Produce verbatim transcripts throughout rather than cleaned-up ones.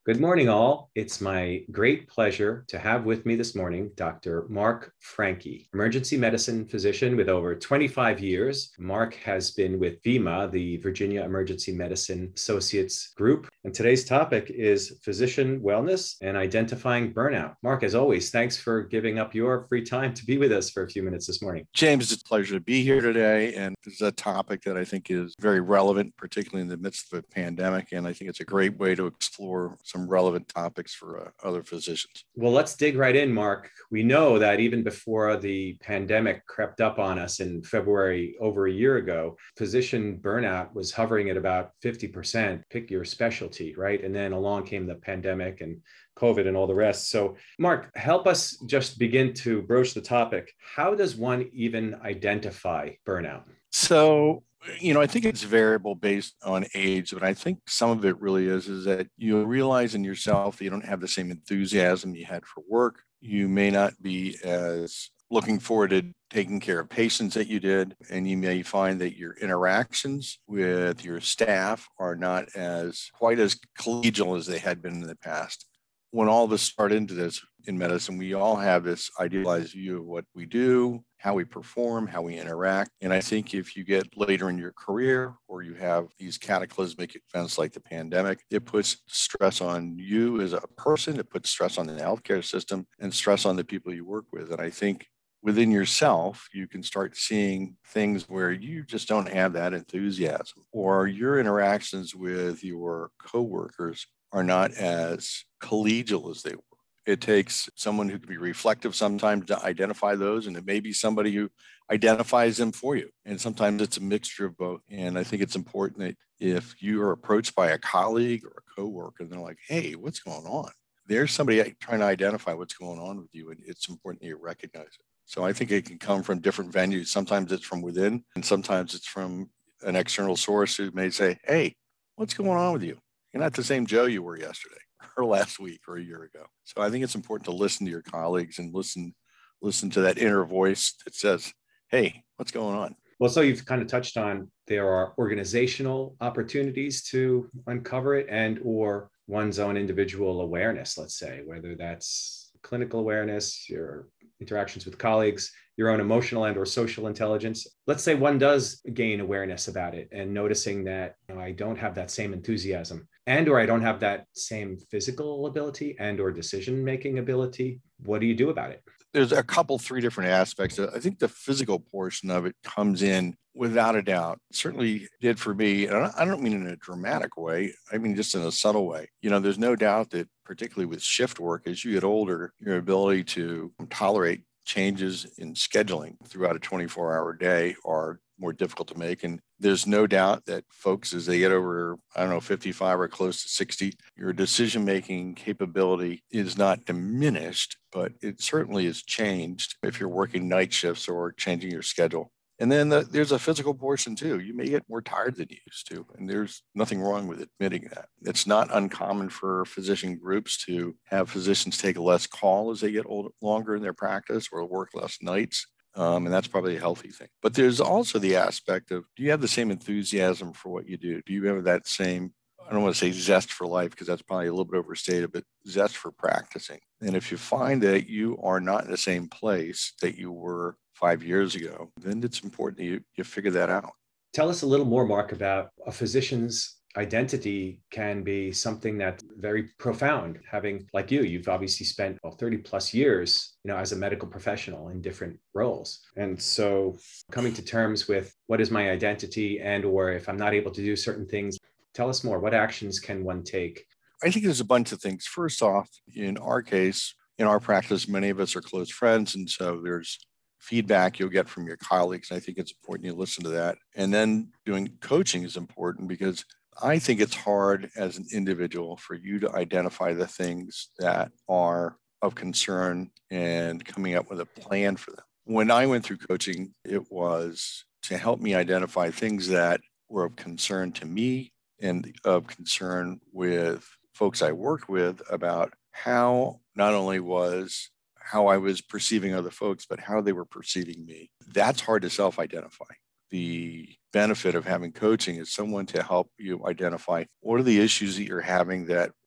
Good morning, all. It's my great pleasure to have with me this morning Doctor Mark Franke, emergency medicine physician with over twenty-five years. Mark has been with VEMA, the Virginia Emergency Medicine Associates Group. And today's topic is physician wellness and identifying burnout. Mark, as always, thanks for giving up your free time to be with us for a few minutes this morning. James, it's a pleasure to be here today. And this is a topic that I think is very relevant, particularly in the midst of a pandemic. And I think it's a great way to explore some relevant topics for uh, other physicians. Well, let's dig right in, Mark. We know that even before the pandemic crept up on us in February over a year ago, physician burnout was hovering at about fifty percent. Pick your specialty, right? And then along came the pandemic and COVID and all the rest. So, Mark, help us just begin to broach the topic. How does one even identify burnout? So, you know, I think it's variable based on age, but I think some of it really is, is that you realize in yourself that you don't have the same enthusiasm you had for work. You may not be as looking forward to taking care of patients that you did, and you may find that your interactions with your staff are not as quite as collegial as they had been in the past. When all of us start into this in medicine, we all have this idealized view of what we do, how we perform, how we interact. And I think if you get later in your career or you have these cataclysmic events like the pandemic, it puts stress on you as a person, it puts stress on the healthcare system and stress on the people you work with. And I think within yourself, you can start seeing things where you just don't have that enthusiasm, or your interactions with your coworkers are not as collegial as they were. It takes someone who can be reflective sometimes to identify those, and it may be somebody who identifies them for you. And sometimes it's a mixture of both. And I think it's important that if you are approached by a colleague or a coworker and they're like, hey, what's going on? There's somebody trying to identify what's going on with you, and it's important that you recognize it. So I think it can come from different venues. Sometimes it's from within, and sometimes it's from an external source who may say, hey, what's going on with you? You're not the same Joe you were yesterday or last week or a year ago. So I think it's important to listen to your colleagues and listen, listen to that inner voice that says, hey, what's going on? Well, so you've kind of touched on there are organizational opportunities to uncover it and or one's own individual awareness, let's say, whether that's clinical awareness, your interactions with colleagues, your own emotional and or social intelligence. Let's say one does gain awareness about it and noticing that, you know, I don't have that same enthusiasm and or I don't have that same physical ability and or decision-making ability. What do you do about it? There's a couple, three different aspects. I think the physical portion of it comes in without a doubt. It certainly did for me. And I don't mean in a dramatic way. I mean, just in a subtle way. You know, there's no doubt that particularly with shift work, as you get older, your ability to tolerate changes in scheduling throughout a twenty-four hour day are more difficult to make. And there's no doubt that folks, as they get over, I don't know, fifty-five or close to sixty, your decision-making capability is not diminished, but it certainly is changed if you're working night shifts or changing your schedule. And then the, there's a physical portion too. You may get more tired than you used to, and there's nothing wrong with admitting that. It's not uncommon for physician groups to have physicians take less call as they get older, longer in their practice or work less nights. Um, and that's probably a healthy thing. But there's also the aspect of, do you have the same enthusiasm for what you do? Do you have that same, I don't want to say zest for life, because that's probably a little bit overstated, but zest for practicing? And if you find that you are not in the same place that you were five years ago, then it's important that you, you figure that out. Tell us a little more, Mark, about a physician's identity can be something that's very profound. Having, like you, you've obviously spent well, thirty plus years, you know, as a medical professional in different roles. And so coming to terms with what is my identity and, or if I'm not able to do certain things, tell us more. What actions can one take? I think there's a bunch of things. First off, in our case, in our practice, many of us are close friends. And so there's feedback you'll get from your colleagues. I think it's important you listen to that. And then doing coaching is important because I think it's hard as an individual for you to identify the things that are of concern and coming up with a plan for them. When I went through coaching, it was to help me identify things that were of concern to me and of concern with folks I worked with about how not only was how I was perceiving other folks, but how they were perceiving me. That's hard to self-identify. The benefit of having coaching is someone to help you identify what are the issues that you're having that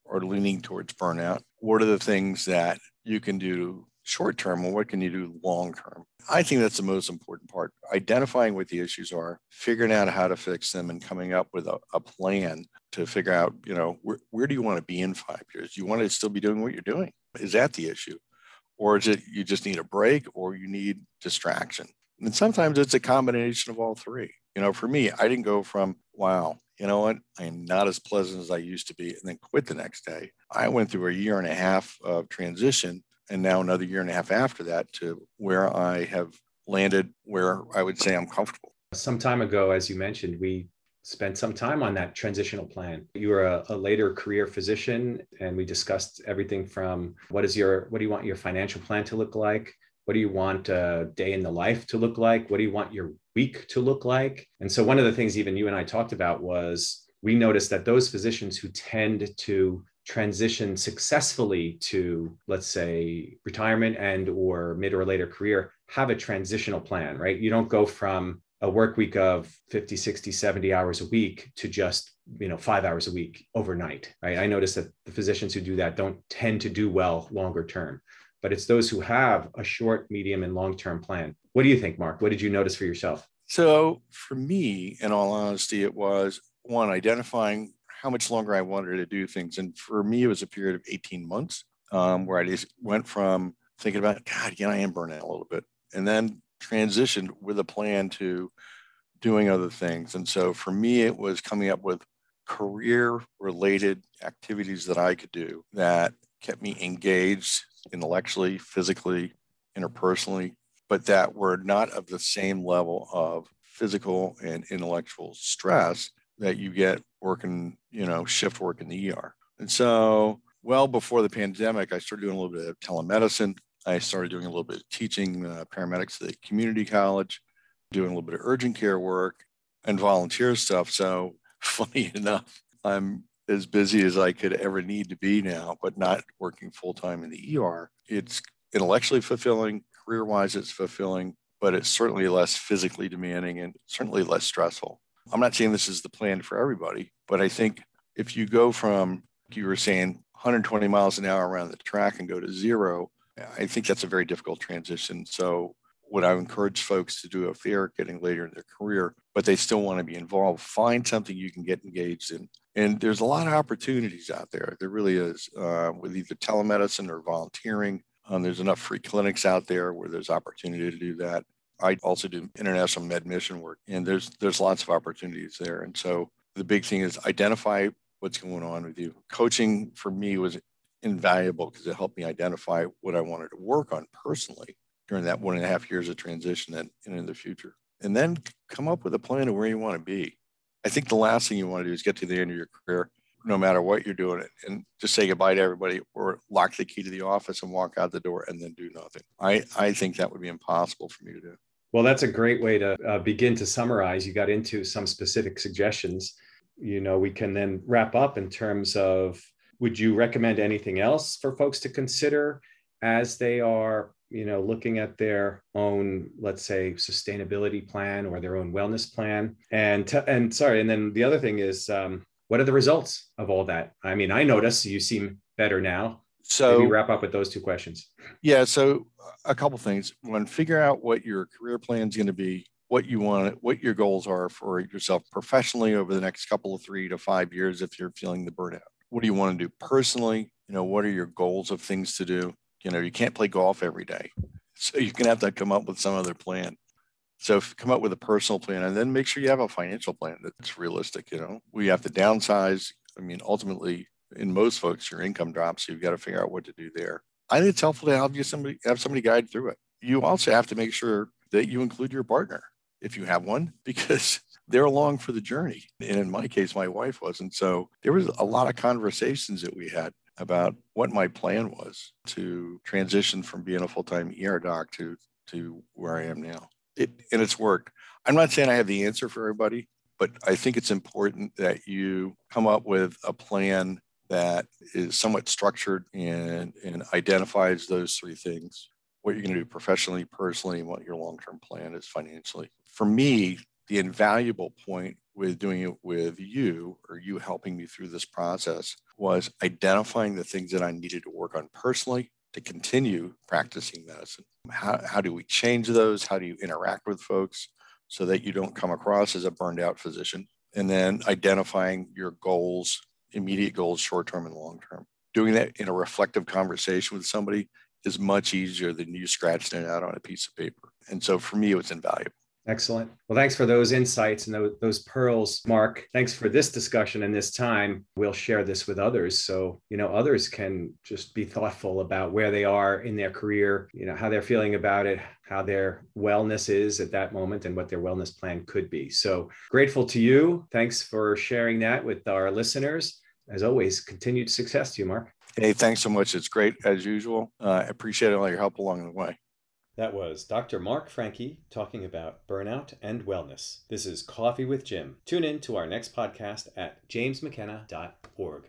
are leaning towards burnout, what are the things that you can do short term and what can you do long term? I think that's the most important part. Identifying what the issues are, figuring out how to fix them, and coming up with a, a plan to figure out, you know, where, where do you want to be in five years? You want to still be doing what you're doing? Is that the issue? Or is it you just need a break or you need distraction? And sometimes it's a combination of all three. You know, for me, I didn't go from, wow, you know what, I am not as pleasant as I used to be, and then quit the next day. I went through a year and a half of transition and now another year and a half after that to where I have landed where I would say I'm comfortable. Some time ago, as you mentioned, we spent some time on that transitional plan. You were a, a later career physician, and we discussed everything from what is your, what do you want your financial plan to look like? What do you want a day in the life to look like? What do you want your week to look like? And so one of the things even you and I talked about was we noticed that those physicians who tend to transition successfully to, let's say, retirement and or mid or later career have a transitional plan, right? You don't go from a work week of fifty, sixty, seventy hours a week to just, you know, five hours a week overnight, right? I noticed that the physicians who do that don't tend to do well longer term, but it's those who have a short, medium, and long-term plan. What do you think, Mark? What did you notice for yourself? So for me, in all honesty, it was one, identifying how much longer I wanted to do things. And for me, it was a period of eighteen months um, where I just went from thinking about, God, yeah, I am burning out a little bit, and then transitioned with a plan to doing other things. And so for me, it was coming up with career-related activities that I could do that kept me engaged intellectually, physically, interpersonally, but that were not of the same level of physical and intellectual stress that you get working, you know, shift work in the E R. And so, well before the pandemic, I started doing a little bit of telemedicine. I started doing a little bit of teaching uh, paramedics at the community college, doing a little bit of urgent care work and volunteer stuff. So funny enough, I'm as busy as I could ever need to be now, but not working full-time in the E R. It's intellectually fulfilling, career-wise it's fulfilling, but it's certainly less physically demanding and certainly less stressful. I'm not saying this is the plan for everybody, but I think if you go from, you were saying, one hundred twenty miles an hour around the track and go to zero, I think that's a very difficult transition. So what I encourage folks to do if they're getting later in their career, but they still want to be involved, find something you can get engaged in. And there's a lot of opportunities out there. There really is, uh, with either telemedicine or volunteering. Um, there's enough free clinics out there where there's opportunity to do that. I also do international med mission work, and there's there's lots of opportunities there. And so the big thing is identify what's going on with you. Coaching for me was invaluable because it helped me identify what I wanted to work on personally during that one and a half years of transition and, and in the future. And then come up with a plan of where you want to be. I think the last thing you want to do is get to the end of your career, no matter what you're doing, and just say goodbye to everybody or lock the key to the office and walk out the door and then do nothing. I, I think that would be impossible for me to do. Well, that's a great way to uh, begin to summarize. You got into some specific suggestions. You know, we can then wrap up in terms of, would you recommend anything else for folks to consider as they are, you know, looking at their own, let's say, sustainability plan or their own wellness plan? And, t- and sorry, and then the other thing is, um, what are the results of all that? I mean, I notice you seem better now. So maybe wrap up with those two questions. Yeah. So a couple things. One, figure out what your career plan is going to be, what you want, what your goals are for yourself professionally over the next couple of three to five years if you're feeling the burnout. What do you want to do personally? You know, what are your goals of things to do? You know, you can't play golf every day. So you're going to have to come up with some other plan. So come up with a personal plan and then make sure you have a financial plan that's realistic. You know, we have to downsize. I mean, ultimately, in most folks, your income drops. So you've got to figure out what to do there. I think it's helpful to have you somebody have somebody guide through it. You also have to make sure that you include your partner if you have one, because they're along for the journey. And in my case, my wife wasn't. So there was a lot of conversations that we had about what my plan was to transition from being a full-time E R doc to, to where I am now. It, and it's worked. I'm not saying I have the answer for everybody, but I think it's important that you come up with a plan that is somewhat structured and, and identifies those three things: what you're going to do professionally, personally, and what your long-term plan is financially. For me, the invaluable point with doing it with you, or you helping me through this process, was identifying the things that I needed to work on personally to continue practicing medicine. How, how do we change those? How do you interact with folks so that you don't come across as a burned out physician? And then identifying your goals, immediate goals, short-term and long-term. Doing that in a reflective conversation with somebody is much easier than you scratching it out on a piece of paper. And so for me, it was invaluable. Excellent. Well, thanks for those insights and those, those pearls, Mark. Thanks for this discussion and this time. We'll share this with others so, you know, others can just be thoughtful about where they are in their career, you know, how they're feeling about it, how their wellness is at that moment and what their wellness plan could be. So grateful to you. Thanks for sharing that with our listeners. As always, continued success to you, Mark. Hey, thanks so much. It's great as usual. Uh, I appreciate all your help along the way. That was Doctor Mark Franke talking about burnout and wellness. This is Coffee with Jim. Tune in to our next podcast at james mckenna dot org.